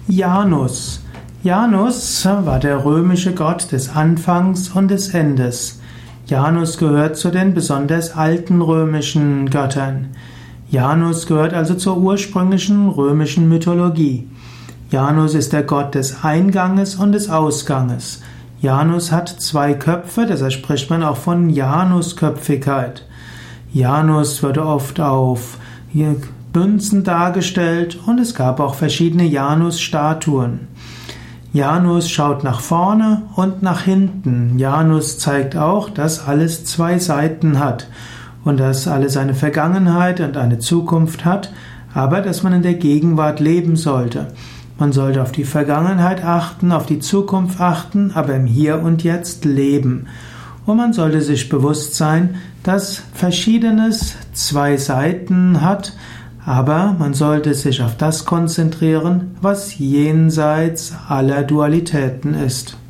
Janus. Janus war der römische Gott des Anfangs und des Endes. Janus gehört zu den besonders alten römischen Göttern. Janus gehört also zur ursprünglichen römischen Mythologie. Janus ist der Gott des Einganges und des Ausganges. Janus hat zwei Köpfe, deshalb spricht man auch von Janusköpfigkeit. Janus wurde oft auf Münzen dargestellt und es gab auch verschiedene Janus-Statuen. Janus schaut nach vorne und nach hinten. Janus zeigt auch, dass alles zwei Seiten hat und dass alles eine Vergangenheit und eine Zukunft hat, aber dass man in der Gegenwart leben sollte. Man sollte auf die Vergangenheit achten, auf die Zukunft achten, aber im Hier und Jetzt leben. Und man sollte sich bewusst sein, dass Verschiedenes zwei Seiten hat, aber man sollte sich auf das konzentrieren, was jenseits aller Dualitäten ist.